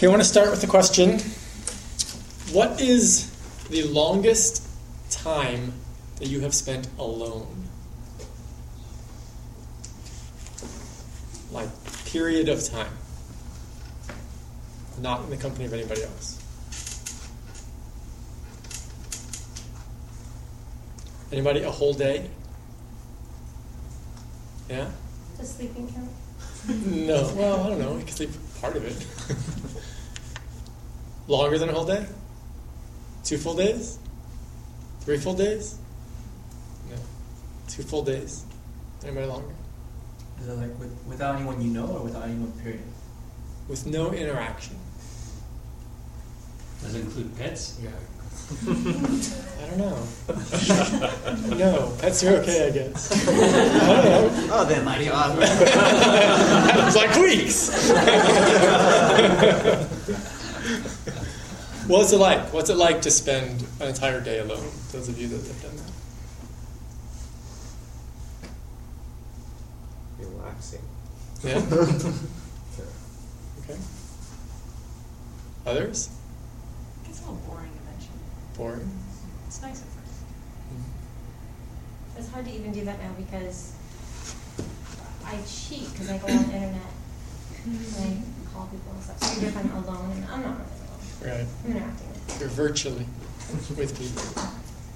Okay, I want to start with the question, what is the longest time that you have spent alone? Like, period of time. Not in the company of anybody else. Anybody, a whole day? Yeah? Does sleeping count? No, well, I don't know. You can sleep part of it. Longer than a whole day? 2 full days? 3 full days? No. 2 full days. Anybody longer? Is that like without anyone you know or without anyone, period? With no interaction. Does it include pets? Yeah. I don't know. No, pets are okay, I guess. I don't know. Oh, then mighty odd. It's like weeks. What's it like? What's it like to spend an entire day alone? Those of you that have done that. Relaxing. Yeah? Okay. Others? It gets a little boring eventually. Boring? It's nice at first. It's hard to even do that now because I cheat because I go on the internet and I call people and stuff. So even if I'm alone, and I'm not really alone. Right. I'm interacting with You're virtually with people.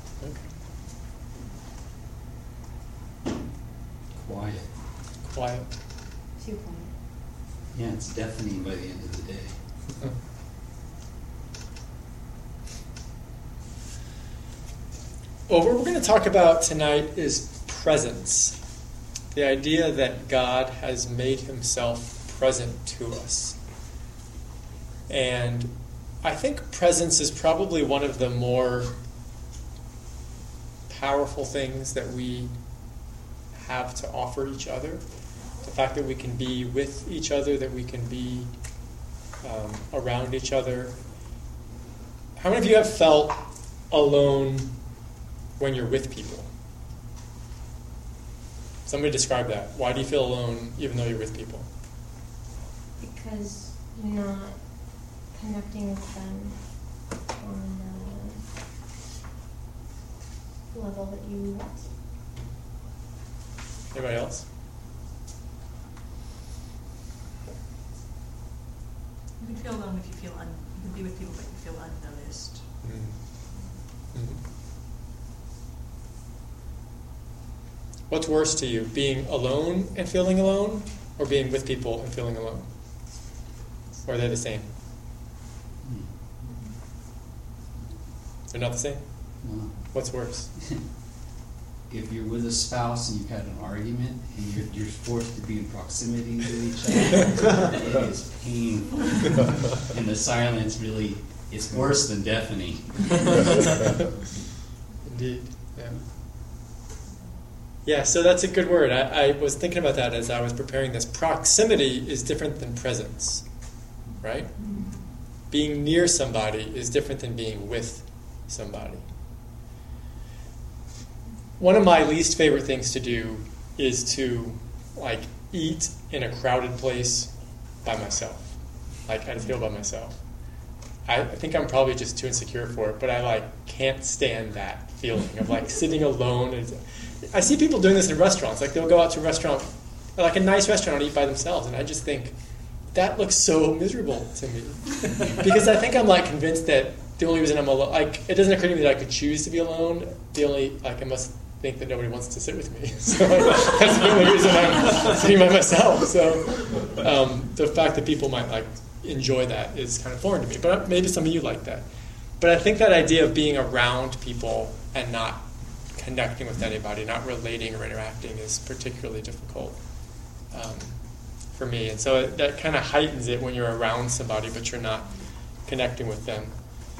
Okay. Quiet. Quiet. too quiet. Yeah, it's deafening by the end of the day. Well, what we're going to talk about tonight is presence. The idea that God has made himself present to us. And I think presence is probably one of the more powerful things that we have to offer each other. The fact that we can be with each other, that we can be around each other. How many of you have felt alone when you're with people? Somebody describe that. Why do you feel alone even though you're with people? Because you're not connecting with them on the level that you want to. Anybody else? You can feel alone if you feel you can be with people but you feel unnoticed. Mm-hmm. What's worse to you, being alone and feeling alone, or being with people and feeling alone? Or are they the same? They're not the same? No. What's worse? If you're with a spouse and you've had an argument and you're forced to be in proximity with each other, it is painful. And the silence really is worse than deafening. Indeed, yeah. Yeah, so that's a good word. I was thinking about that as I was preparing this. Proximity is different than presence, right? Being near somebody is different than being with somebody. One of my least favorite things to do is to, eat in a crowded place by myself. I just feel by myself. I think I'm probably just too insecure for it, but I can't stand that feeling of sitting alone. I see people doing this in restaurants. They'll go out to a restaurant, a nice restaurant, and eat by themselves, and I just think that looks so miserable to me because I think I'm convinced that the only reason I'm alone, it doesn't occur to me that I could choose to be alone. The only I must think that nobody wants to sit with me. So that's the only reason I'm sitting by myself. So the fact that people might enjoy that is kind of foreign to me. But maybe some of you like that. But I think that idea of being around people and not connecting with anybody, not relating or interacting, is particularly difficult for me. And so that kind of heightens it when you're around somebody, but you're not connecting with them.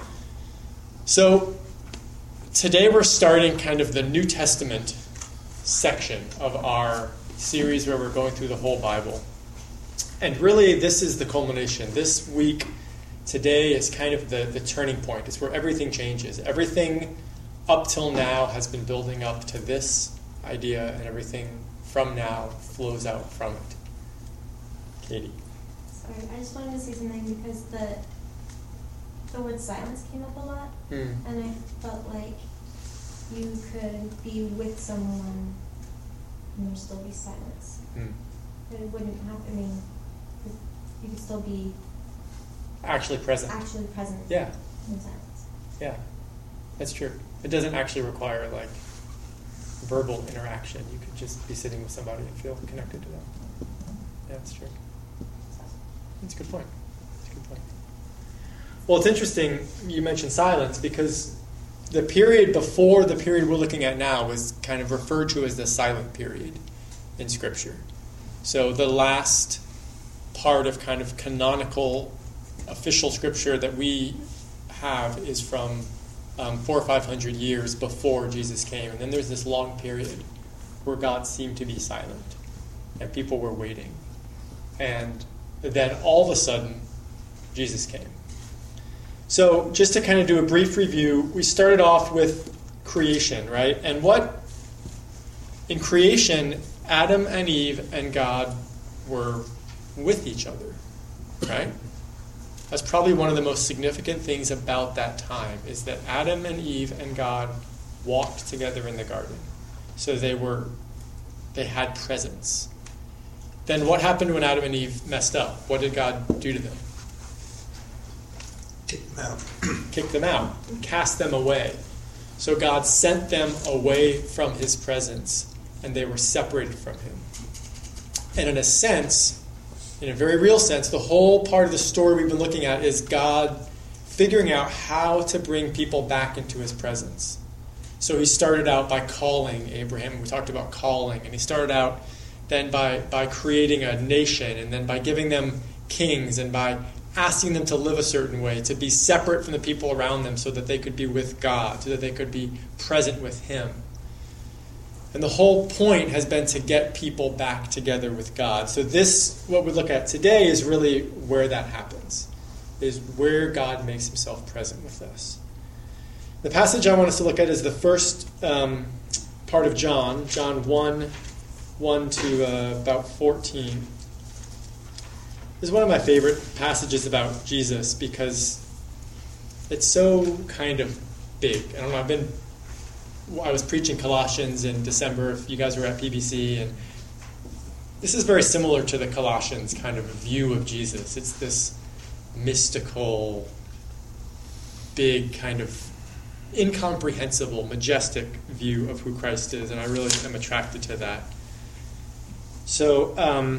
So today we're starting kind of the New Testament section of our series where we're going through the whole Bible. And really, this is the culmination. This week, today, is kind of the turning point. It's where everything changes. Everything up till now has been building up to this idea, and everything from now flows out from it. Katie. So Sorry, I just wanted to say something because the word silence came up a lot, Mm. and I felt like you could be with someone and there still be silence. Mm. But it wouldn't have, I mean, you could still be Actually present. actually present Yeah, in silence. yeah, that's true. It doesn't actually require like verbal interaction. You could just be sitting with somebody and feel connected to them. Yeah, that's true. That's a good point. That's a good point. Well, it's interesting you mentioned silence because the period before the period we're looking at now was kind of referred to as the silent period in Scripture. So the last part of kind of canonical official Scripture that we have is from 400 or 500 years before Jesus came. And then there's this long period where God seemed to be silent and people were waiting. And then all of a sudden, Jesus came. So just to kind of do a brief review, we started off with creation, right? And what, in creation, Adam and Eve and God were with each other, right? That's probably one of the most significant things about that time, is that Adam and Eve and God walked together in the garden. So they had presence. Then what happened when Adam and Eve messed up? What did God do to them? Kick them out. Kick them out, cast them away. So God sent them away from his presence, and they were separated from him. And in a sense, in a very real sense, the whole part of the story we've been looking at is God figuring out how to bring people back into his presence. So he started out by calling Abraham. We talked about calling. And he started out then by creating a nation, and then by giving them kings, and by asking them to live a certain way, to be separate from the people around them so that they could be with God, so that they could be present with him. And the whole point has been to get people back together with God. So this, what we look at today, is really where that happens, is where God makes himself present with us. The passage I want us to look at is the first part of John 1 to about 14. This is one of my favorite passages about Jesus because it's so kind of big. I don't know, I was preaching Colossians in December, if you guys were at PBC, and this is very similar to the Colossians kind of view of Jesus. It's this mystical, big, kind of incomprehensible, majestic view of who Christ is, and I really am attracted to that. So,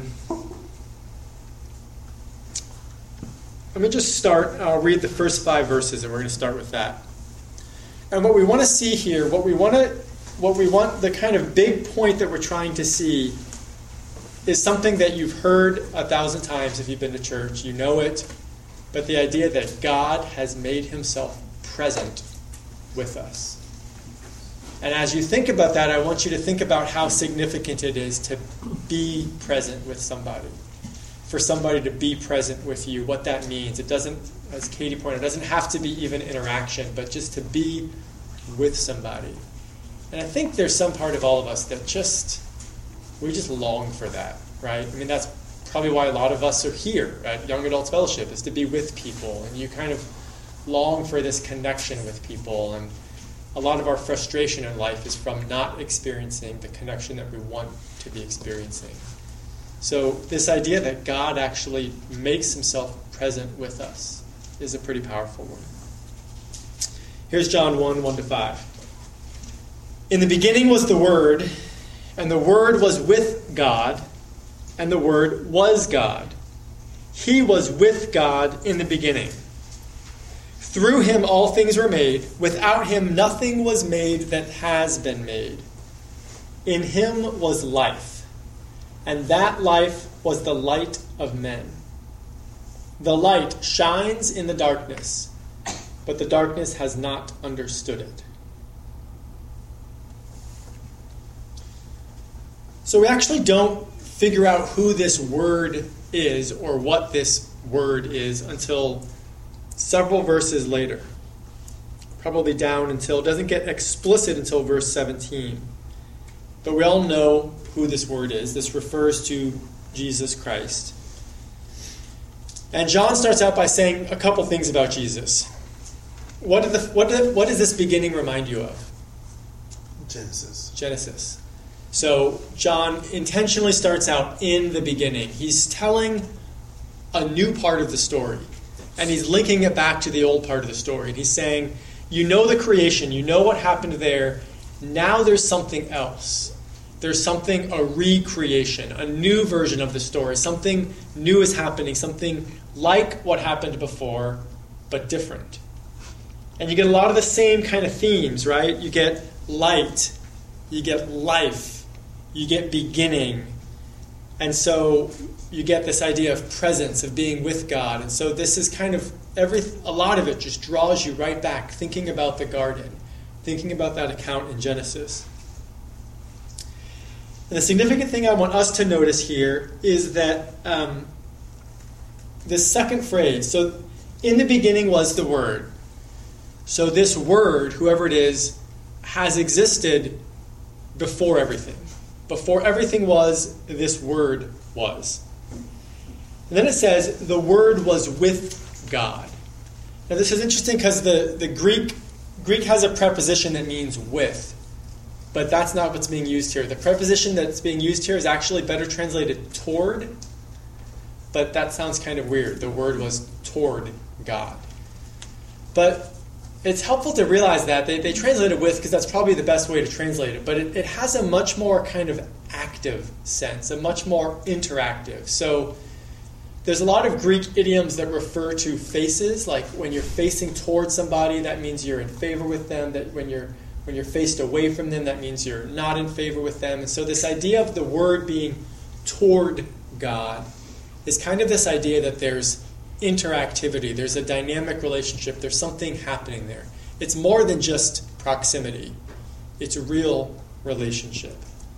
let me just start. I'll read the first 5 verses, and we're going to start with that. And what we want to see here, what we want, the kind of big point that we're trying to see is something that you've heard 1,000 times if you've been to church. You know it. But the idea that God has made himself present with us. And as you think about that, I want you to think about how significant it is to be present with somebody. For somebody to be present with you, what that means. It doesn't, as Katie pointed out, it doesn't have to be even interaction, but just to be with somebody. And I think there's some part of all of us that we just long for that, right? I mean, that's probably why a lot of us are here at Young Adults Fellowship, is to be with people. And you kind of long for this connection with people. And a lot of our frustration in life is from not experiencing the connection that we want to be experiencing. So this idea that God actually makes himself present with us is a pretty powerful one. Here's John 1 to 5. In the beginning was the Word, and the Word was with God, and the Word was God. He was with God in the beginning. Through him all things were made. Without him nothing was made that has been made. In him was life, and that life was the light of men. The light shines in the darkness, but the darkness has not understood it. So we actually don't figure out who this word is or what this word is until several verses later. Probably down until, it doesn't get explicit until verse 17. But we all know who this word is. This refers to Jesus Christ. And John starts out by saying a couple things about Jesus. What does this beginning remind you of? Genesis. So John intentionally starts out in the beginning. He's telling a new part of the story, and he's linking it back to the old part of the story. And he's saying, you know the creation, you know what happened there. Now there's something else. There's something, a recreation, a new version of the story. Something new is happening, something like what happened before, but different. And you get a lot of the same kind of themes, right? You get light, you get life, you get beginning. And so you get this idea of presence, of being with God. And so this is kind of a lot of it just draws you right back, thinking about the garden, thinking about that account in Genesis. And the significant thing I want us to notice here is that this second phrase, so in the beginning was the Word. So this Word, whoever it is, has existed before everything. Before everything was, this Word was. And then it says, the Word was with God. Now this is interesting because the Greek has a preposition that means with. But that's not what's being used here. The preposition that's being used here is actually better translated toward. But that sounds kind of weird. The word was toward God. But it's helpful to realize that. They translate it with because that's probably the best way to translate it. But it has a much more kind of active sense, a much more interactive. So there's a lot of Greek idioms that refer to faces. Like when you're facing towards somebody, that means you're in favor with them. That when you're faced away from them, that means you're not in favor with them. And so this idea of the word being toward God is kind of this idea that there's interactivity, there's a dynamic relationship, there's something happening there. It's more than just proximity. It's a real relationship.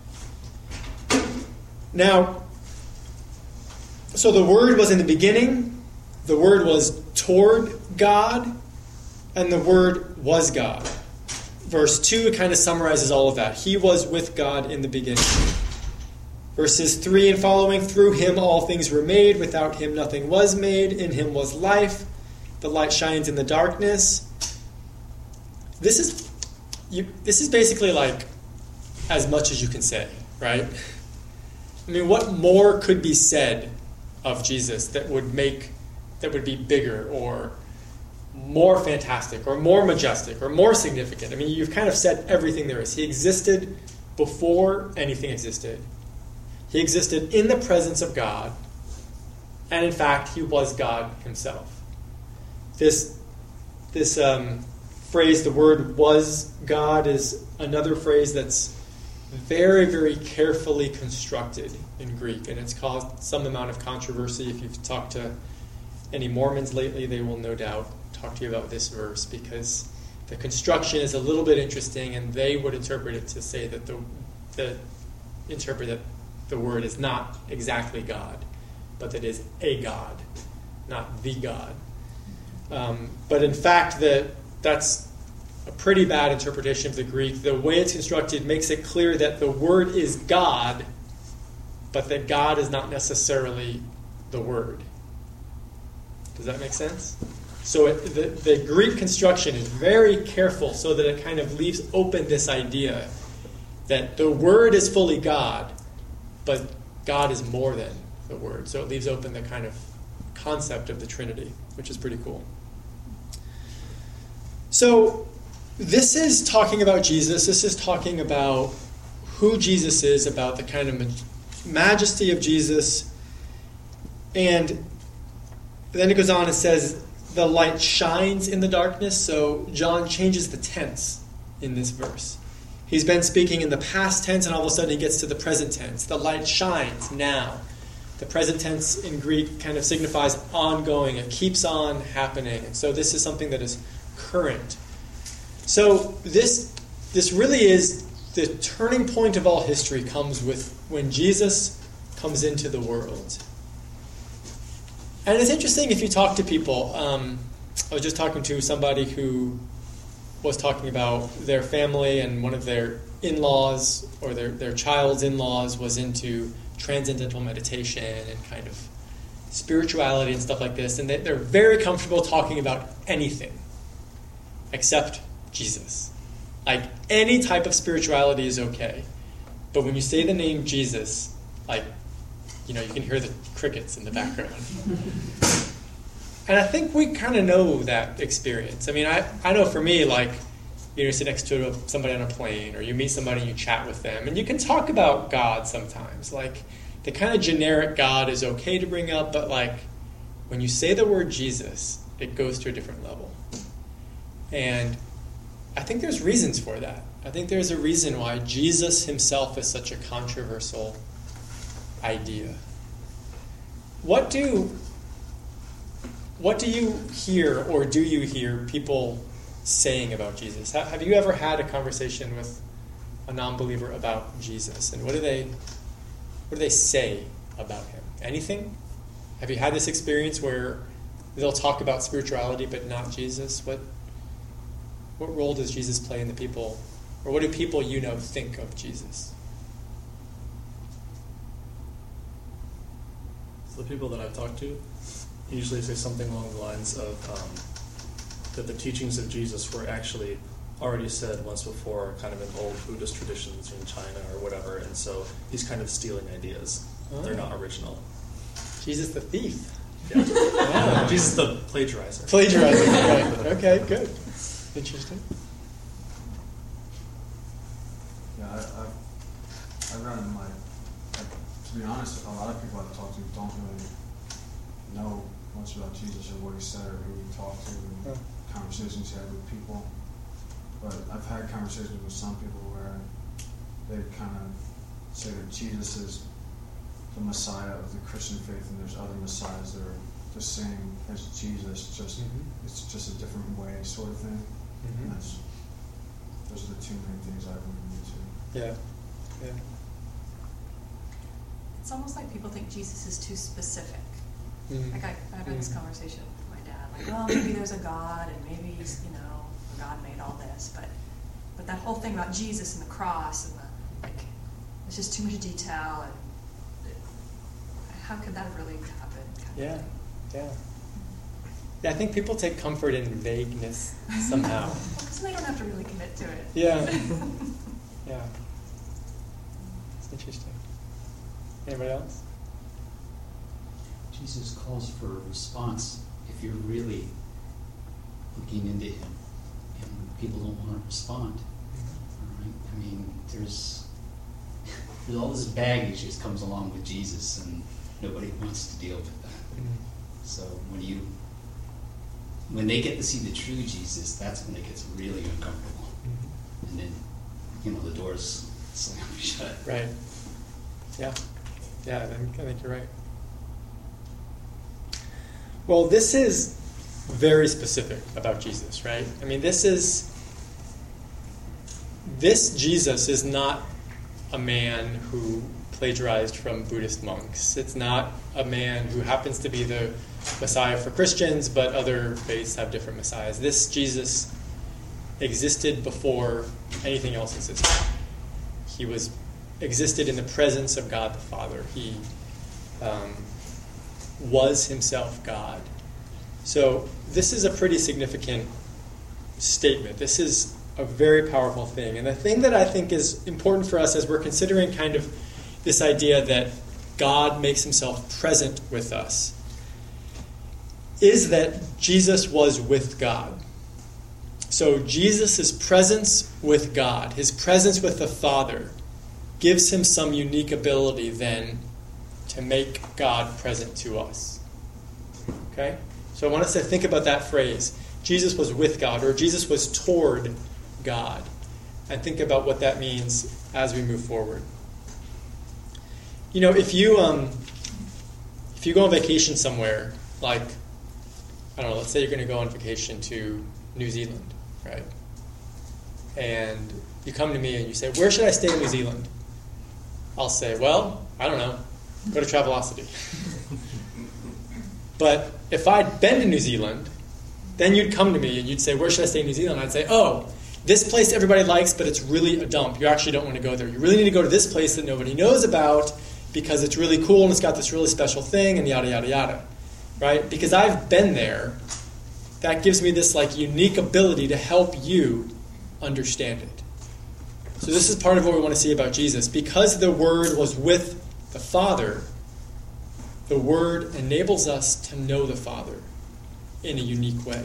Now, so the Word was in the beginning, the Word was toward God, and the Word was God. Verse 2 kind of summarizes all of that. He was with God in the beginning. Verses 3 and following, through him all things were made. Without him nothing was made. In him was life. The light shines in the darkness. This is basically like as much as you can say, right? I mean, what more could be said of Jesus that would be bigger or more fantastic or more majestic or more significant? I mean, you've kind of said everything there is. He existed before anything existed. He existed in the presence of God. And in fact, he was God himself. This phrase, the word was God, is another phrase that's very, very carefully constructed in Greek. And it's caused some amount of controversy. If you've talked to any Mormons lately, they will no doubt talk to you about this verse because the construction is a little bit interesting, and they would interpret it to say that interpret that the word is not exactly God, but that is a God, not the God. But in fact, that's a pretty bad interpretation of the Greek. The way it's constructed makes it clear that the word is God, but that God is not necessarily the word. Does that make sense? So the Greek construction is very careful so that it kind of leaves open this idea that the Word is fully God, but God is more than the Word. So it leaves open the kind of concept of the Trinity, which is pretty cool. So this is talking about Jesus. This is talking about who Jesus is, about the kind of majesty of Jesus. And then it goes on and says, the light shines in the darkness. So John changes the tense in this verse. He's been speaking in the past tense, and all of a sudden he gets to the present tense. The light shines now. The present tense in Greek kind of signifies ongoing. It keeps on happening. And so this is something that is current. So this really is the turning point of all history, comes with when Jesus comes into the world. And it's interesting if you talk to people. I was just talking to somebody who was talking about their family, and one of their in-laws or their child's in-laws was into transcendental meditation and kind of spirituality and stuff like this, and they're very comfortable talking about anything except Jesus. Like, any type of spirituality is okay. But when you say the name Jesus, like, you can hear the crickets in the background. And I think we kind of know that experience. I mean, I know for me, like, you sit next to somebody on a plane, or you meet somebody and you chat with them, and you can talk about God sometimes. Like, the kind of generic God is okay to bring up, but like, when you say the word Jesus, it goes to a different level. And I think there's reasons for that. I think there's a reason why Jesus himself is such a controversial idea. What do you hear, or do you hear people saying about Jesus? Have you ever had a conversation with a non-believer about Jesus? And what do they say about him? Anything? Have you had this experience where they'll talk about spirituality but not Jesus? What role does Jesus play in the people, or what do people think of Jesus? So the people that I've talked to usually say something along the lines of that the teachings of Jesus were actually already said once before, kind of in old Buddhist traditions in China or whatever, and so he's kind of stealing ideas. Oh. They're not original. Jesus the thief. Yeah. Wow. Jesus the plagiarizer. Right. Okay, good. Interesting. Yeah, I run into to be honest, a lot of people I've talked to don't really know much about Jesus or what he said or who he talked to and conversations he had with people. But I've had conversations with some people where they kind of say that Jesus is the Messiah of the Christian faith, and there's other Messiahs that are the same as Jesus, just it's just a different way, sort of thing. And those are the two main things I've run into. Yeah. It's almost like people think Jesus is too specific. Like I've had this conversation with my dad, like, well, maybe there's a God, and maybe God made all this, but that whole thing about Jesus and the cross and it's just too much detail, and how could that really happen? Yeah. I think people take comfort in vagueness somehow. Because they don't have to really commit to it. Yeah. It's interesting. Anybody else? Jesus calls for a response if you're really looking into him, and people don't want to respond. All right? I mean, there's all this baggage that comes along with Jesus, and nobody wants to deal with that. So when they get to see the true Jesus, that's when it gets really uncomfortable. And then, the doors slam shut. Right. Yeah, I think you're right. Well, this is very specific about Jesus, right? I mean, this Jesus is not a man who plagiarized from Buddhist monks. It's not a man who happens to be the Messiah for Christians, but other faiths have different messiahs. This Jesus existed before anything else existed. He existed in the presence of God the Father. He was himself God. So this is a pretty significant statement. This is a very powerful thing. And the thing that I think is important for us as we're considering kind of this idea that God makes himself present with us is that Jesus was with God. So Jesus' presence with God, his presence with the Father, gives him some unique ability then to make God present to us. Okay? So I want us to think about that phrase. Jesus was with God, or Jesus was toward God. And think about what that means as we move forward. If you go on vacation somewhere, like, I don't know, let's say you're going to go on vacation to New Zealand, right? And you come to me and you say, where should I stay in New Zealand? I'll say, well, I don't know, go to Travelocity. But if I'd been to New Zealand, then you'd come to me and you'd say, where should I stay in New Zealand? I'd say, oh, this place everybody likes, but it's really a dump. You actually don't want to go there. You really need to go to this place that nobody knows about because it's really cool and it's got this really special thing and yada, yada, yada. right? Because I've been there. That gives me this like unique ability to help you understand it. So this is part of what we want to see about Jesus. Because the Word was with the Father, the Word enables us to know the Father in a unique way.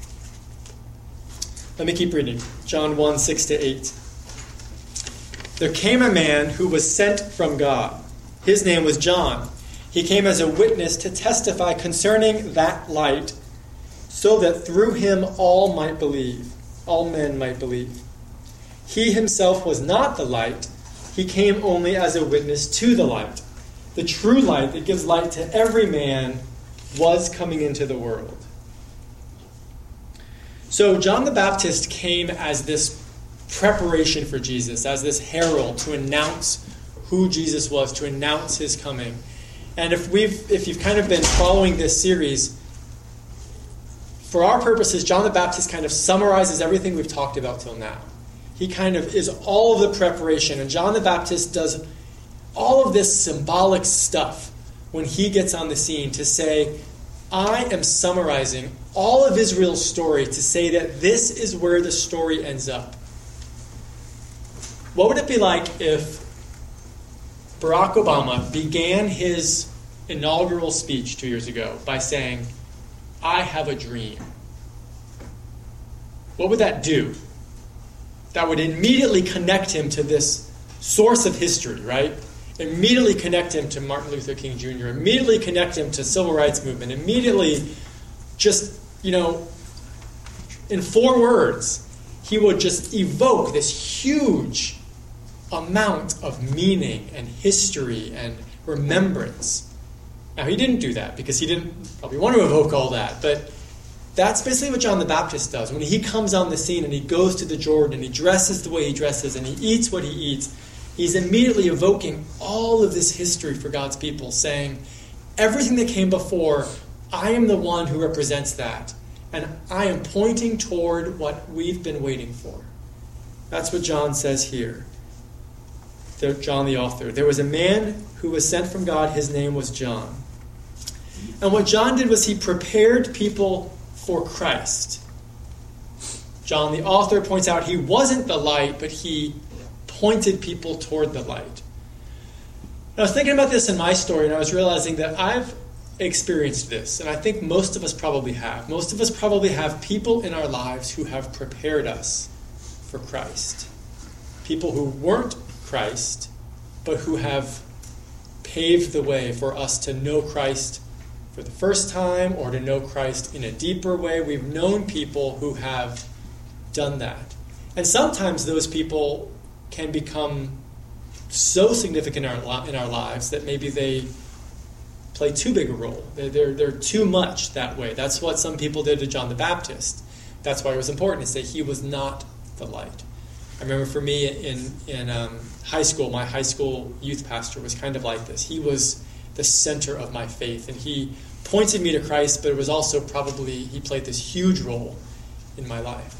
Let me keep reading. John 1, 6-8. There came a man who was sent from God. His name was John. He came as a witness to testify concerning that light, so that through him all men might believe. He himself was not the light. He came only as a witness to the light. The true light that gives light to every man was coming into the world. So John the Baptist came as this preparation for Jesus, as this herald to announce who Jesus was, to announce his coming. And if you've kind of been following this series, for our purposes, John the Baptist kind of summarizes everything we've talked about till now. He kind of is all of the preparation. And John the Baptist does all of this symbolic stuff when he gets on the scene to say, I am summarizing all of Israel's story to say that this is where the story ends up. What would it be like if Barack Obama began his inaugural speech 2 years ago by saying, I have a dream? What would that do? That would immediately connect him to this source of history, right? Immediately connect him to Martin Luther King Jr., immediately connect him to civil rights movement, immediately just, in 4 words, he would just evoke this huge amount of meaning and history and remembrance. Now, he didn't do that because he didn't probably want to evoke all that, but that's basically what John the Baptist does. When he comes on the scene and he goes to the Jordan and he dresses the way he dresses and he eats what he eats, he's immediately evoking all of this history for God's people, saying, everything that came before, I am the one who represents that, and I am pointing toward what we've been waiting for. That's what John says here. John the author. There was a man who was sent from God. His name was John. And what John did was he prepared people for Christ. John the author points out he wasn't the light, but he pointed people toward the light. And I was thinking about this in my story, and I was realizing that I've experienced this, and I think most of us probably have. Most of us probably have people in our lives who have prepared us for Christ. People who weren't Christ, but who have paved the way for us to know Christ for the first time or to know Christ in a deeper way. We've known people who have done that. And sometimes those people can become so significant in our lives that maybe they play too big a role. They're too much that way. That's what some people did to John the Baptist. That's why it was important to say he was not the light. I remember for me in high school, my high school youth pastor was kind of like this. He was the center of my faith, and he pointed me to Christ, but it was also he played this huge role in my life.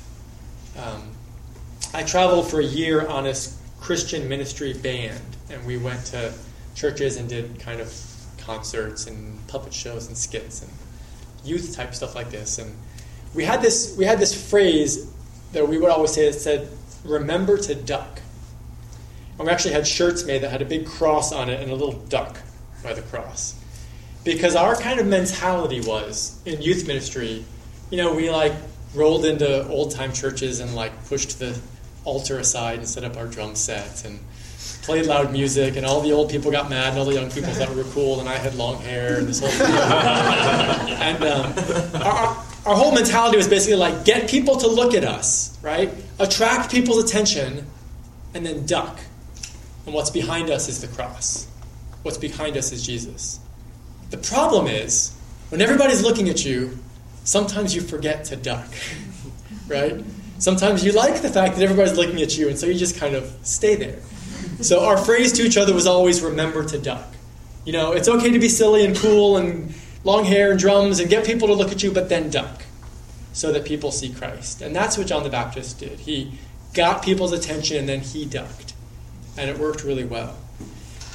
I traveled for a year on a Christian ministry band, and we went to churches and did kind of concerts and puppet shows and skits and youth type stuff like this. And we had this phrase that we would always say that said, "Remember to duck." And we actually had shirts made that had a big cross on it and a little duck by the cross. Because our kind of mentality was, in youth ministry, we rolled into old-time churches and pushed the altar aside and set up our drum set and played loud music, and all the old people got mad and all the young people thought we were cool, and I had long hair and this whole thing. And our whole mentality was basically get people to look at us, right? Attract people's attention, and then duck. And what's behind us is the cross. What's behind us is Jesus. The problem is, when everybody's looking at you, sometimes you forget to duck, right? Sometimes you like the fact that everybody's looking at you, and so you just kind of stay there. So our phrase to each other was always, remember to duck. It's okay to be silly and cool and long hair and drums and get people to look at you, but then duck so that people see Christ. And that's what John the Baptist did. He got people's attention and then he ducked. And it worked really well.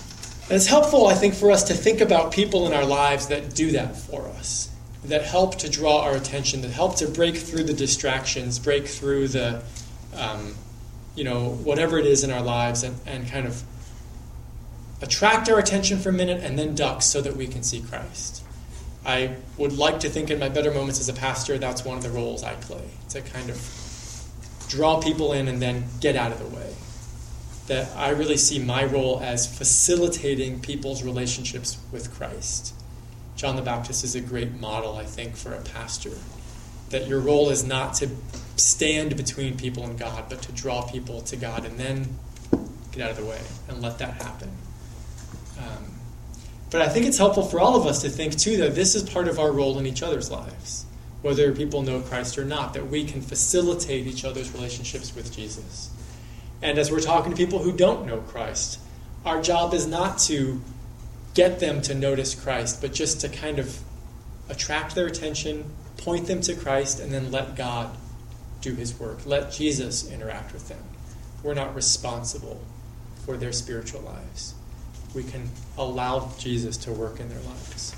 And it's helpful, I think, for us to think about people in our lives that do that for us, that help to draw our attention, that help to break through the distractions, break through the, whatever it is in our lives, and kind of attract our attention for a minute and then duck so that we can see Christ. I would like to think in my better moments as a pastor, that's one of the roles I play, to kind of draw people in and then get out of the way. That I really see my role as facilitating people's relationships with Christ. John the Baptist is a great model, I think, for a pastor. That your role is not to stand between people and God, but to draw people to God and then get out of the way and let that happen. But I think it's helpful for all of us to think, too, that this is part of our role in each other's lives, whether people know Christ or not, that we can facilitate each other's relationships with Jesus. And as we're talking to people who don't know Christ, our job is not to get them to notice Christ, but just to kind of attract their attention, point them to Christ, and then let God do his work. Let Jesus interact with them. We're not responsible for their spiritual lives. We can allow Jesus to work in their lives.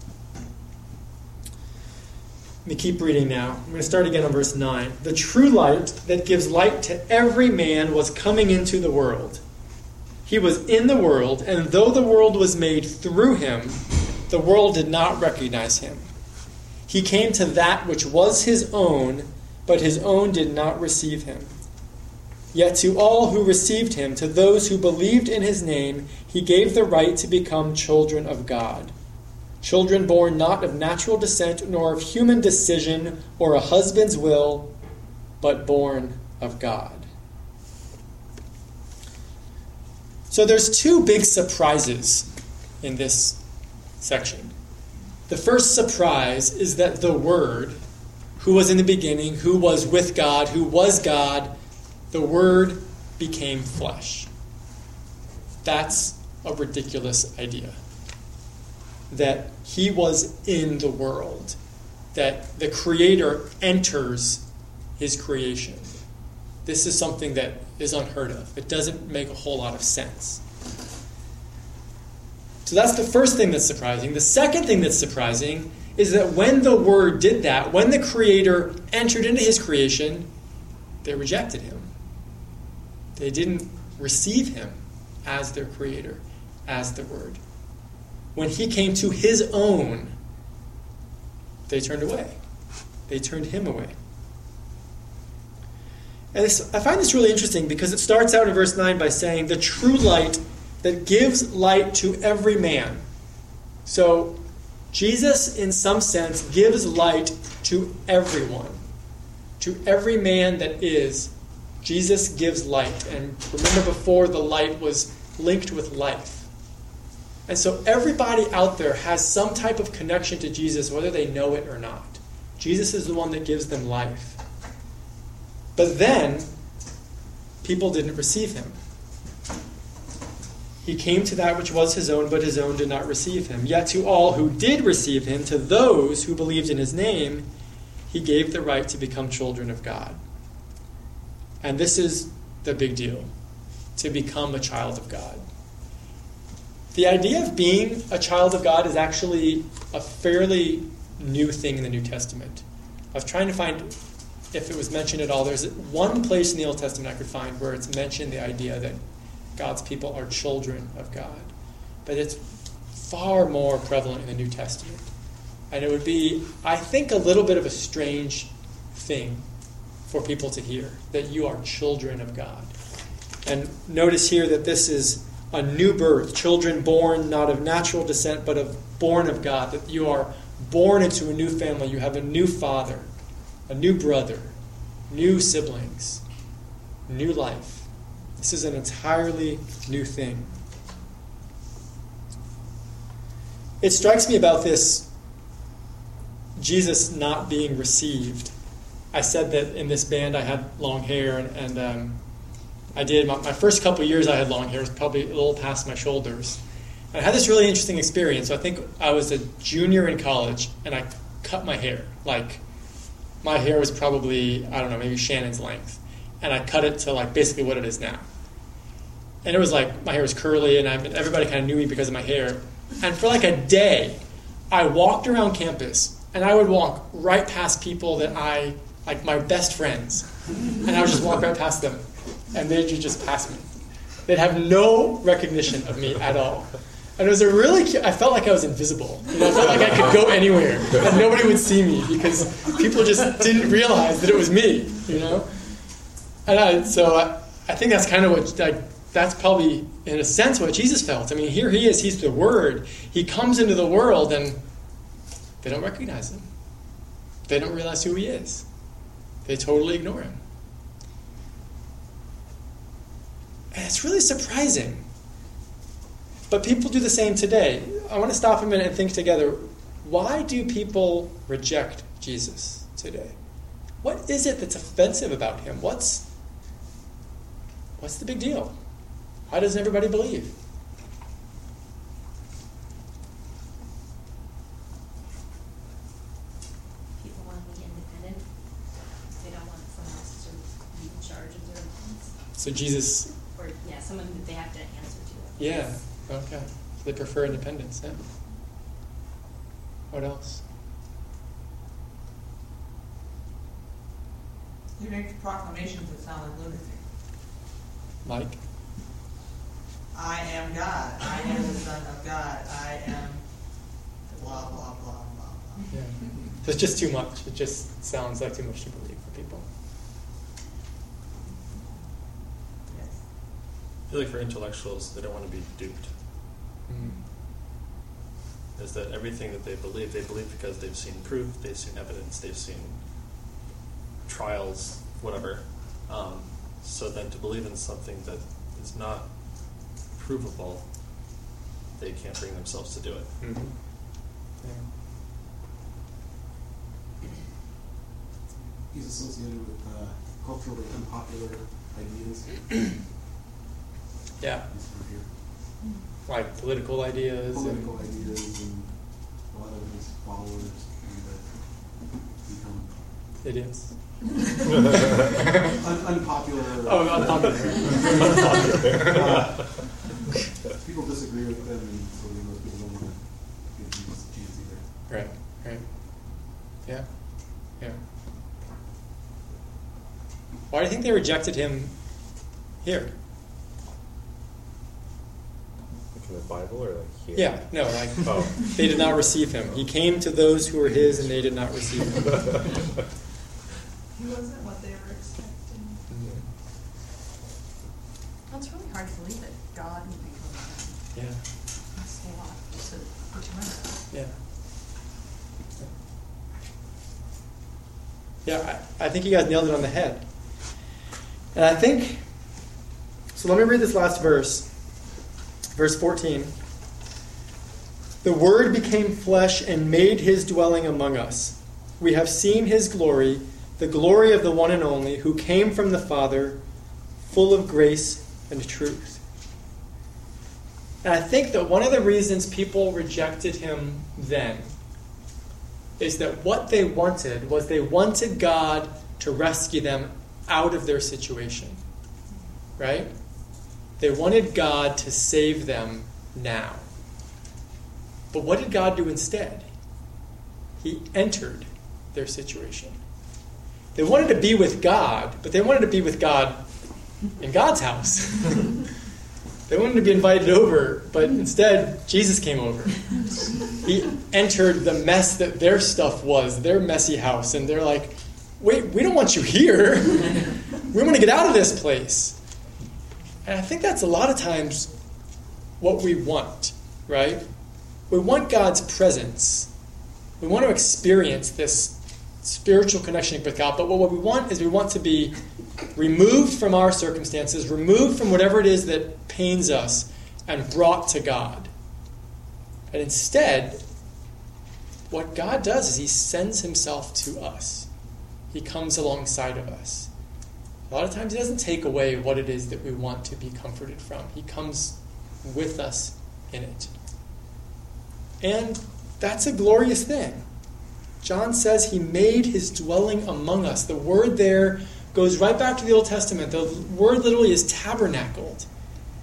Let me keep reading now. I'm going to start again on verse 9. The true light that gives light to every man was coming into the world. He was in the world, and though the world was made through him, the world did not recognize him. He came to that which was his own, but his own did not receive him. Yet to all who received him, to those who believed in his name, he gave the right to become children of God. Children born not of natural descent, nor of human decision or a husband's will, but born of God. So there's two big surprises in this section. The first surprise is that the Word, who was in the beginning, who was with God, who was God, the Word became flesh. That's a ridiculous idea. That he was in the world. That the Creator enters his creation. This is something that is unheard of. It doesn't make a whole lot of sense. So that's the first thing that's surprising. The second thing that's surprising is that when the Word did that, when the Creator entered into his creation, they rejected him. They didn't receive him as their Creator, as the Word. When he came to his own, they turned away. They turned him away. And I find this really interesting because it starts out in verse 9 by saying, the true light that gives light to every man. So Jesus, in some sense, gives light to everyone. To every man that is, Jesus gives light. And remember before, the light was linked with life. And so everybody out there has some type of connection to Jesus, whether they know it or not. Jesus is the one that gives them life. But then, people didn't receive him. He came to that which was his own, but his own did not receive him. Yet to all who did receive him, to those who believed in his name, he gave the right to become children of God. And this is the big deal, to become a child of God. The idea of being a child of God is actually a fairly new thing in the New Testament. I was trying to find if it was mentioned at all. There's one place in the Old Testament I could find where it's mentioned the idea that God's people are children of God. But it's far more prevalent in the New Testament. And it would be, I think, a little bit of a strange thing for people to hear, that you are children of God. And notice here that this is a new birth, children born not of natural descent, but born of God, that you are born into a new family. You have a new father, a new brother, new siblings, new life. This is an entirely new thing. It strikes me about this Jesus not being received. I said that in this band I had long hair, and I did. My first couple of years I had long hair. It was probably a little past my shoulders. And I had this really interesting experience. So I think I was a junior in college, and I cut my hair. Like, my hair was probably, I don't know, maybe Shannon's length. And I cut it to, like, basically what it is now. And it was like, my hair was curly, and everybody kind of knew me because of my hair. And for like a day, I walked around campus, and I would walk right past people that like my best friends. And I would just walk right past them, and they'd just pass me. They'd have no recognition of me at all. And it was I felt like I was invisible. I felt like I could go anywhere, and nobody would see me because people just didn't realize that it was me, And I think that's kind of what, that's probably, in a sense, what Jesus felt. I mean, here he is, he's the Word. He comes into the world, and they don't recognize him. They don't realize who he is. They totally ignore him. And it's really surprising. But people do the same today. I want to stop a minute and think together. Why do people reject Jesus today? What is it that's offensive about him? What's the big deal? Why doesn't everybody believe? People want to be independent. They don't want someone else to be in charge of their lives. So Jesus... Or, someone that they have to answer to. Yeah, okay. So they prefer independence, yeah. What else? He makes proclamations that sound like lunacy. Mike? I am God. I am the Son of God. I am blah, blah, blah, blah, blah. Yeah. So it's just too much. It just sounds like too much to believe for people. Yes. I feel like for intellectuals, they don't want to be duped. Mm. Is that everything that they believe because they've seen proof, they've seen evidence, they've seen trials, whatever. So then to believe in something that is not provable, they can't bring themselves to do it. Mm-hmm. Yeah. He's associated with culturally unpopular ideas. Yeah. He's from here. Like political ideas. Political ideas, and a lot of his followers become Idiots. unpopular. Oh, unpopular. People disagree with them, and so most people don't want to give Jesus a chance either. Right. Yeah. Why do you think they rejected him here? Like in the Bible or like here? Yeah, no, they did not receive him. He came to those who were his, and they did not receive him. He wasn't what they were expecting. Well, it's really hard to believe that God would become a man. Yeah. That's a lot to remember. Yeah. Yeah, I think you guys nailed it on the head. And I think, so let me read this last verse. Verse 14. The Word became flesh and made his dwelling among us. We have seen his glory, the glory of the one and only, who came from the Father, full of grace and truth. And I think that one of the reasons people rejected him then is that what they wanted was they wanted God to rescue them out of their situation. Right? They wanted God to save them now. But what did God do instead? He entered their situation. They wanted to be with God, but they wanted to be with God in God's house. They wanted to be invited over, but instead, Jesus came over. He entered the mess that their stuff was, their messy house, and they're like, wait, we don't want you here. We want to get out of this place. And I think that's a lot of times what we want, right? We want God's presence. We want to experience this spiritual connection with God, but what we want is we want to be removed from our circumstances, removed from whatever it is that pains us, and brought to God. And instead, what God does is he sends himself to us. He comes alongside of us. A lot of times he doesn't take away what it is that we want to be comforted from. He comes with us in it. And that's a glorious thing. John says he made his dwelling among us. The word there goes right back to the Old Testament. The word literally is tabernacled.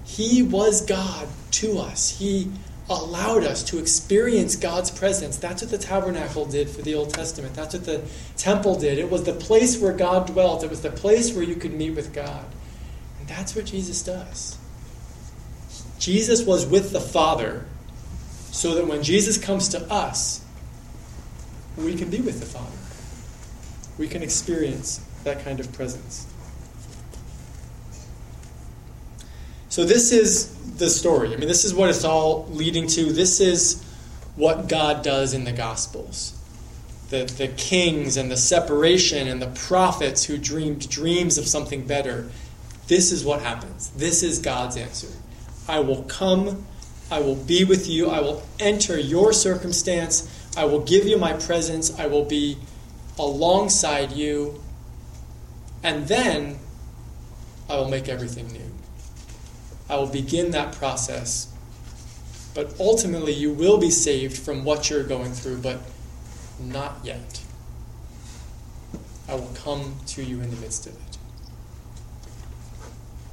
He was God to us. He allowed us to experience God's presence. That's what the tabernacle did for the Old Testament. That's what the temple did. It was the place where God dwelt. It was the place where you could meet with God. And that's what Jesus does. Jesus was with the Father so that when Jesus comes to us, we can be with the Father. We can experience that kind of presence. So this is the story. I mean, this is what it's all leading to. This is what God does in the Gospels. The kings and the separation and the prophets who dreamed dreams of something better. This is what happens. This is God's answer. I will come. I will be with you. I will enter your circumstance. I will give you my presence. I will be alongside you. And then I will make everything new. I will begin that process. But ultimately, you will be saved from what you're going through, but not yet. I will come to you in the midst of it.